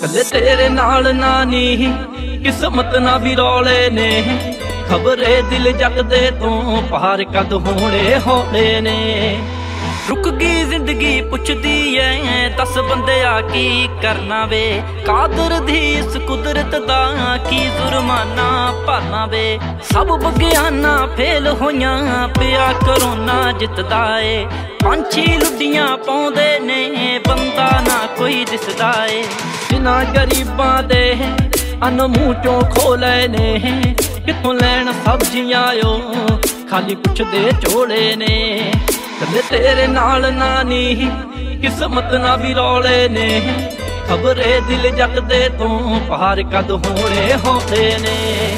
ਕੱਲੇ ਤੇਰੇ ਨਾਲ ਨਾ ਨੀ ਕਿਸਮਤ ਨਾ ਵੀ ਰੌਲੇ ਨੇ। ਖਬਰੇ ਦਿਲ ਜਗਦੇ ਤੋਂ ਪਾਰ ਕਦ ਹੋਣੇ ਹੌਲੇ ਨੇ। ਰੁਕ ਗਈ ਜ਼ਿੰਦਗੀ ਪੁੱਛਦੀ ਐ ਦਸ ਬੰਦਿਆ ਕੀ ਕਰਨਾ ਵੇ। ਕਾਦਰ ਦੀ ਇਸ ਕੁਦਰਤ ਦਾ ਕੀ ਜੁਰਮਾਨਾ ਭਰਨਾ ਵੇ। ਸਭ ਵਿਗਿਆਨਾ ਫੇਲ ਹੋਈਆਂ ਪਿਆ ਕਰੋਨਾ ਜਿੱਤਦਾ ਏ। ਪੰਛੀ ਲੁੱਡੀਆਂ ਪਾਉਂਦੇ ਨੇ ਬੰਦਾ ਨਾ ਕੋਈ ਦਿਸਦਾ ਏ। ਜਿਨ੍ਹਾਂ ਗਰੀਬਾਂ ਦੇ ਅੰਨ ਮੂੰਹ ਚੋਂ ਖੋ ਲਏ ਨੇ। ਕਿੱਥੋਂ ਲੈਣ ਸਬਜ਼ੀਆਂ ਓ ਖਾਲੀ ਪੁੱਛਦੇ ਝੋਲੇ ਨੇ। ਕੱਲੇ ਤੇਰੇ ਨਾਲ ਨਾ ਨੀ ਕਿਸਮਤ ਨਾ ਵੀ ਰੌਲੇ ਨੇ। ਖਬਰੇ ਦਿਲ ਜਗਦੇ ਤੋਂ ਪਾਰ ਕਦ ਹੋਣੇ ਹੌਲੇ ਨੇ।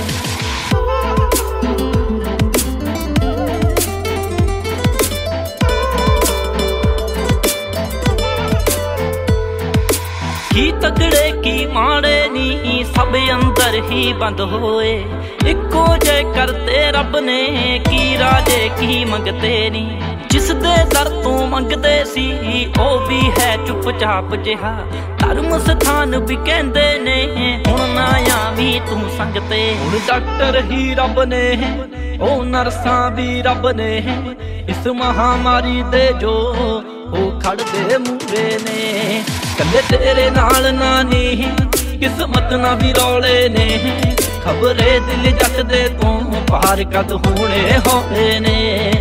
ਕੀ ਤਗੜੇ ਕੀ ਮਾੜੇ ਨੀ ਸਭ ਅੰਦਰ ਹੀ ਬੰਦ ਹੋਏ। ਇੱਕੋ ਜੇ ਕਰਤੇ ਰੱਬ ਨੇ ਕੀ ਰਾਜੇ ਕੀ ਮੰਗਤੇ ਨੀ। ਜਿਸ ਦੇ ਦਰ ਤੋਂ ਮੰਗਦੇ ਸੀ ਉਹ ਵੀ ਹੈ ਚੁੱਪ ਚਾਪ ਜਿਹਾ। ਧਰਮ ਸਥਾਨ ਵੀ ਕਹਿੰਦੇ ਨੇ ਹੁਣ ਨਾ ਆਵੀਂ ਤੂੰ ਸੰਗ ਤੇ। ਹੁਣ ਡਾਕਟਰ ਹੀ ਰੱਬ ਨੇ ਉਹ ਨਰਸਾਂ ਵੀ ਰੱਬ ਨੇ। ਇਸ ਮਹਾਮਾਰੀ ਦੇ ਜੋ ਉਹ ਖੜਦੇ ਮੂਰੇ ਨੇ। ਕੱਲੇ ਤੇਰੇ ਨਾਲ ਨਾ ਨੀ ਕਿਸਮਤ ਨਾ ਵੀ ਰੌਲੇ ਨੇ। ਖਬਰੇ ਦਿਲ ਜਗਦੇ ਤੋਂ ਪਾਰ ਕਦ ਹੋਣੇ ਹੌਲੇ ਨੇ।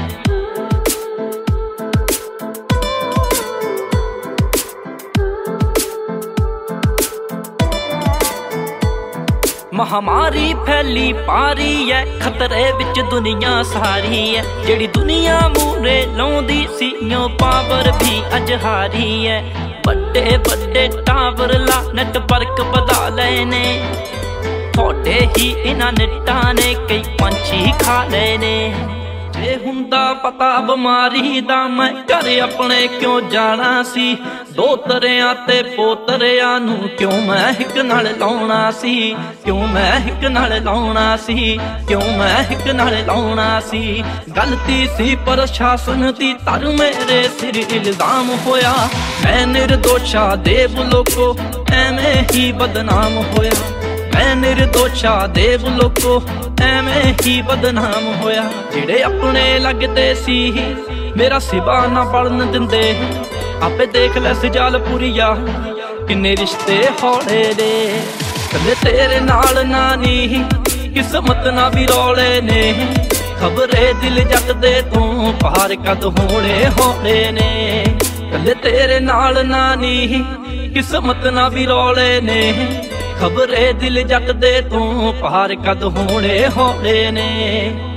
ਮਹਾਮਾਰੀ ਫੈਲੀ ਪਾਰੀ ਐ ਖਤਰੇ ਵਿੱਚ ਦੁਨੀਆ ਸਾਰੀ ਐ। ਜਿਹੜੀ ਦੁਨੀਆ ਮੂਰੇ ਲਾਉਂਦੀ ਸੀ ਓ ਪਾਵਰ ਵੀ ਅੱਜ ਹਾਰੀ ਐ। ਵੱਡੇ ਵੱਡੇ ਟਾਵਰ ਲਾ ਨੈਟਵਰਕ ਵਧਾ ਲਏ ਨੇ। ਤੁਹਾਡੇ ਹੀ ਇਹਨਾਂ ਨੈਟਾਂ ਨੇ ਕਈ ਪੰਛੀ ਖਾ ਲਏ ਨੇ। ਜੇ ਹੁੰਦਾ ਪਤਾ ਬਿਮਾਰੀ ਦਾ ਮੈਂ ਘਰ ਆਪਣੇ ਕਿਉਂ ਜਾਣਾ ਸੀ। ਦੋਤਰਿਆਂ ਤੇ ਪੋਤਰਿਆਂ ਨੂੰ ਕਿਉਂ ਮੈਂ ਹਿੱਕ ਨਾਲ ਲਾਉਣਾ ਸੀ। ਕਿਉਂ ਮੈਂ ਹਿੱਕ ਨਾਲ ਲਾਉਣਾ ਸੀ। ਕਿਉਂ ਮੈਂ ਹਿੱਕ ਨਾਲ ਲਾਉਣਾ ਸੀ। ਗਲਤੀ ਸੀ ਪ੍ਰਸ਼ਾਸਨ ਦੀ ਧਰ ਮੇਰੇ ਸਿਰ ਇਲਜ਼ਾਮ ਹੋਇਆ। ਮੈਂ ਨਿਰਦੋਸ਼ਾ ਦੇਵ ਲੋਕੋ ਐਵੇਂ ਹੀ ਬਦਨਾਮ ਹੋਇਆ। ਮੈਂ ਨਿਰਦੋਸ਼ਾ ਦੇਵ ਲੋਕੋ ਐਵੇਂ ਹੀ ਬਦਨਾਮ ਹੋਇਆ। ਜਿਹੜੇ ਆਪਣੇ ਲੱਗਦੇ ਸੀ ਮੇਰਾ ਸਿਵਾ ਨਾ ਬਣਨ ਦਿੰਦੇ। ਆਪੇ ਦੇਖ ਲੈ ਸਜਾਲਪੁਰੀਆ ਕਿੰਨੇ ਰਿਸ਼ਤੇ ਹੌਲੇ ਨੇ। ਕੱਲੇ ਤੇਰੇ ਨਾਲ ਨਾ ਨੀ ਕਿਸਮਤ ਨਾ ਵੀ ਰੌਲੇ ਨੇ। ਖਬਰੇ ਦਿਲ ਜਗਦੇ ਤੋਂ ਪਾਰ ਕਦ ਹੋਣੇ ਹੌਲੇ ਨੇ। ਕੱਲੇ ਤੇਰੇ ਨਾਲ ਨਾ ਨੀ ਕਿਸਮਤ ਨਾ ਵੀ ਰੌਲੇ ਨੇ। ਖਬਰੇ ਦਿਲ ਜਗਦੇ ਤੋਂ ਪਾਰ ਕਦ ਹੋਣੇ ਹੌਲੇ ਨੇ।